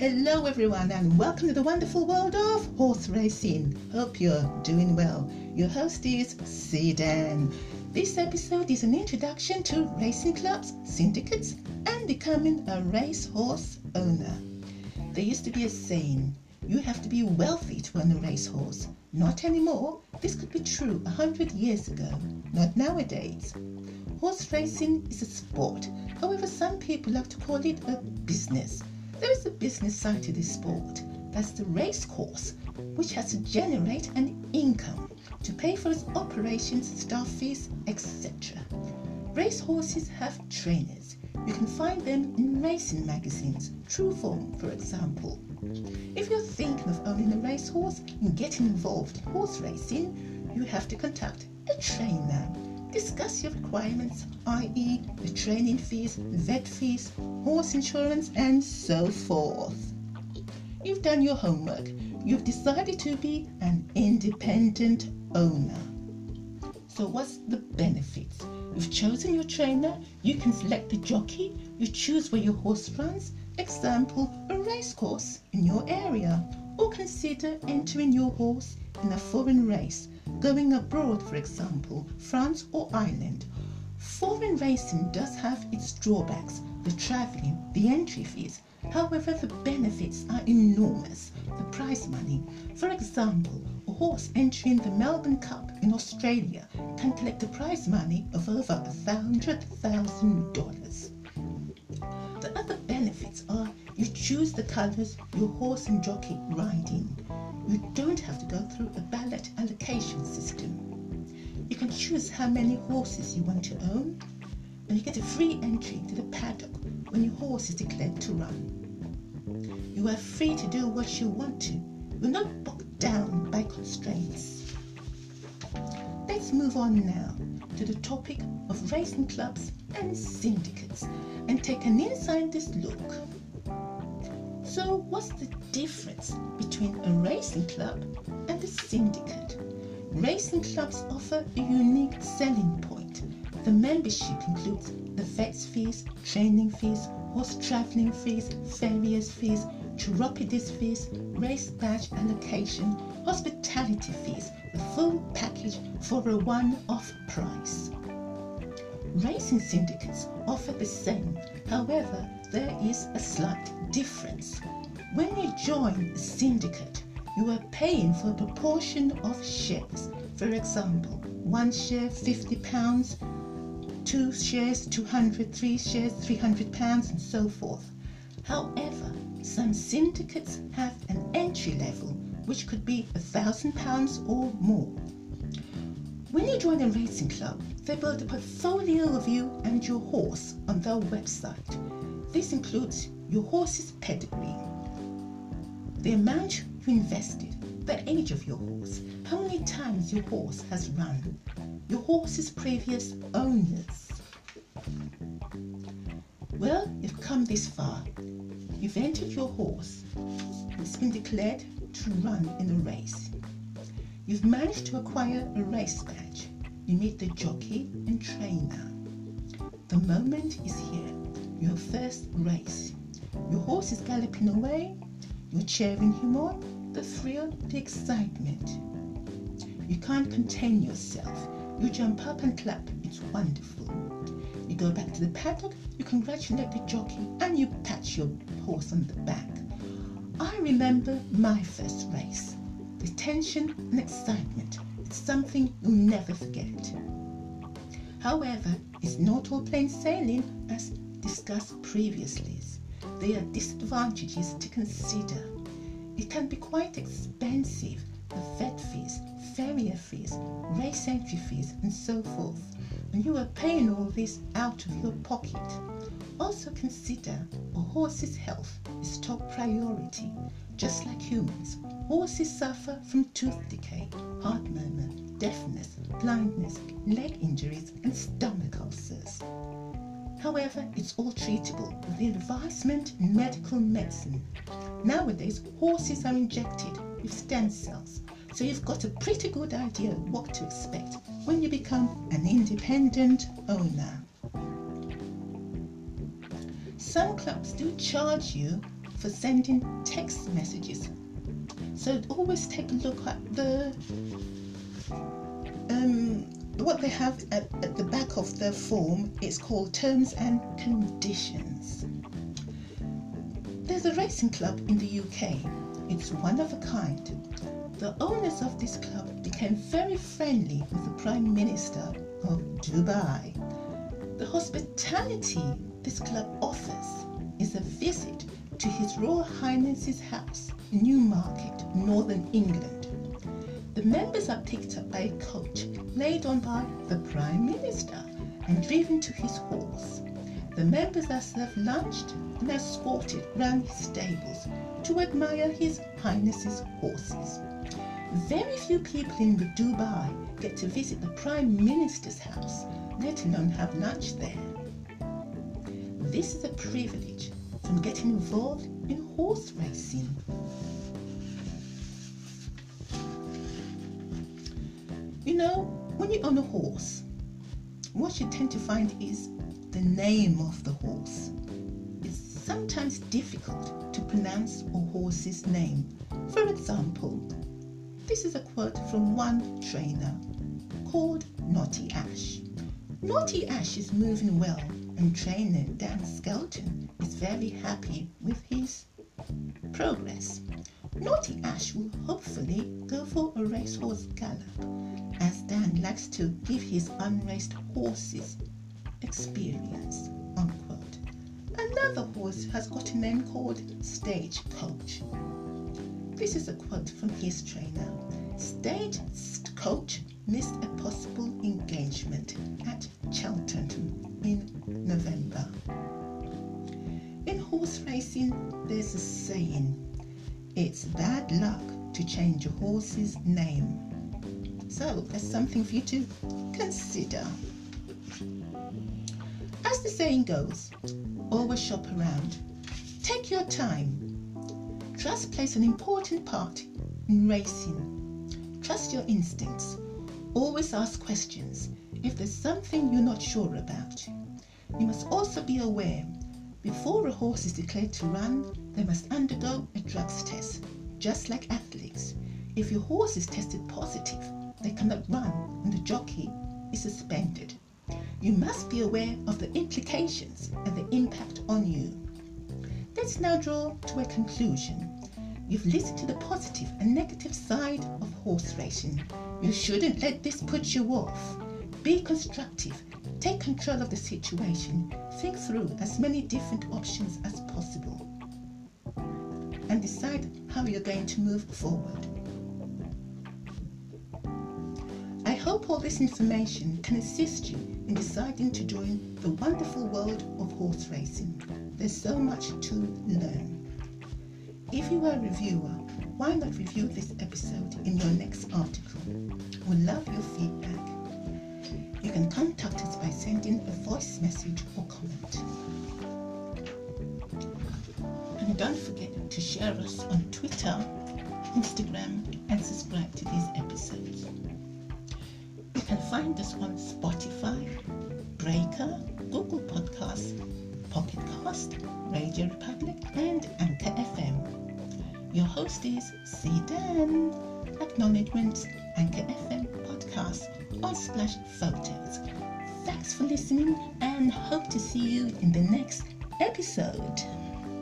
Hello everyone and welcome to the wonderful world of horse racing. Hope you're doing well. Your host is Sedan. This episode is an introduction to racing clubs, syndicates and becoming a racehorse owner. There used to be a saying, you have to be wealthy to own a racehorse. Not anymore. This could be true 100 years ago, not nowadays. Horse racing is a sport. However, some people like to call it a business. There is a business side to this sport. That's the race course, which has to generate an income to pay for its operations, staff fees, etc. Race horses have trainers. You can find them in racing magazines, True Form, for example. If you're thinking of owning a racehorse and getting involved in horse racing, you have to contact a trainer. Discuss your requirements, i.e. the training fees, vet fees, horse insurance and so forth. You've done your homework. You've decided to be an independent owner. So what's the benefits? You've chosen your trainer, you can select the jockey, you choose where your horse runs, example, a race course in your area, or consider entering your horse in a foreign race, going abroad, for example, France or Ireland. Foreign racing does have its drawbacks, the travelling, the entry fees. However, the benefits are enormous. The prize money, for example, a horse entering the Melbourne Cup in Australia can collect a prize money of over $100,000. The other benefits are you choose the colours your horse and jockey ride in. You don't have to go through a ballot allocation system. You can choose how many horses you want to own, and you get a free entry to the paddock when your horse is declared to run. You are free to do what you want to. You're not bogged down by constraints. Let's move on now to the topic of racing clubs and syndicates and take an insider's look. So what's the difference between a racing club and a syndicate? Racing clubs offer a unique selling point. The membership includes the vet's fees, training fees, horse travelling fees, farriers fees, chiropodist fees, race badge allocation, hospitality fees, the full package for a one-off price. Racing syndicates offer the same, however, there is a slight difference. When you join a syndicate, you are paying for a proportion of shares. For example, 1 share £50, 2 shares 200, 3 shares £300 and so forth. However, some syndicates have an entry level which could be £1,000 or more. When you join a racing club, they build a portfolio of you and your horse on their website. This includes your horse's pedigree, the amount you invested, the age of your horse, how many times your horse has run, your horse's previous owners. Well, you've come this far. You've entered your horse. It's been declared to run in a race. You've managed to acquire a race badge. You meet the jockey and trainer. The moment is here. Your first race. Your horse is galloping away. You're cheering him on. The thrill, the excitement. You can't contain yourself. You jump up and clap. It's wonderful. You go back to the paddock. You congratulate the jockey and you pat your horse on the back. I remember my first race. The tension and excitement. It's something you'll never forget. However, it's not all plain sailing as discussed previously. There are disadvantages to consider. It can be quite expensive, the vet fees, farrier fees, race entry fees and so forth, and you are paying all this out of your pocket. Also consider a horse's health is top priority. Just like humans, horses suffer from tooth decay, heart murmur, deafness, blindness, leg injuries and stomach ulcers. However, it's all treatable with the advancement in medical medicine. Nowadays, horses are injected with stem cells, so you've got a pretty good idea of what to expect when you become an independent owner. Some clubs do charge you for sending text messages. So always take a look at what they have at the back of the form. It's called Terms and Conditions. There's a racing club in the UK. It's one of a kind. The owners of this club became very friendly with the Prime Minister of Dubai. The hospitality this club offers is a visit to His Royal Highness's house in Newmarket, Northern England. The members are picked up by a coach laid on by the Prime Minister and driven to his horse. The members are served lunch and escorted round his stables to admire His Highness's horses. Very few people in Dubai get to visit the Prime Minister's house, let alone have lunch there. This is a privilege from getting involved in horse racing. You know, when you own a horse, what you tend to find is the name of the horse. It's sometimes difficult to pronounce a horse's name. For example, this is a quote from one trainer called Naughty Ash. Naughty Ash is moving well, and trainer Dan Skelton is very happy with his progress. Naughty Ash will hopefully go for a racehorse gallop, as Dan likes to give his unraced horses experience, unquote. Another horse has got a name called Stagecoach. This is a quote from his trainer. Stagecoach missed a possible engagement at Cheltenham in November. In horse racing, there's a saying, it's bad luck to change a horse's name. So that's something for you to consider. As the saying goes, always shop around. Take your time. Trust plays an important part in racing. Trust your instincts. Always ask questions if there's something you're not sure about. You must also be aware, before a horse is declared to run, they must undergo a drugs test, just like athletes. If your horse is tested positive, they cannot run and the jockey is suspended. You must be aware of the implications and the impact on you. Let's now draw to a conclusion. You've listened to the positive and negative side of horse racing. You shouldn't let this put you off. Be constructive. Take control of the situation. Think through as many different options as possible and decide how you're going to move forward. I hope all this information can assist you in deciding to join the wonderful world of horse racing. There's so much to learn. If you are a reviewer, why not review this episode in your next article? We'll love your feedback. You can contact us by sending a voice message or comment. And don't forget to share us on Twitter, Instagram, and subscribe to these episodes. You can find us on Spotify, Breaker, Google Podcasts, Pocket Cast, Radio Republic, and Anchor FM. Your host is C. Dan. Acknowledgements, Anchor FM podcast on Splash Photos. Thanks for listening and hope to see you in the next episode.